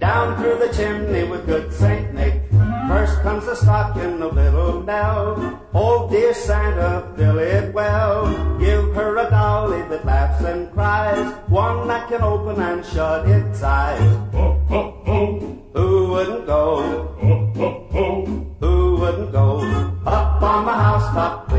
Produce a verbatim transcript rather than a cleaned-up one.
down through the chimney with good Saint Nick. First comes the stocking of little Nell. Oh, dear Santa, fill it well. Give her a dolly that laughs and cries, one that can open and shut its eyes. Ho, ho, ho. Who wouldn't go? Ho, ho, ho. Who wouldn't go? Up on the housetop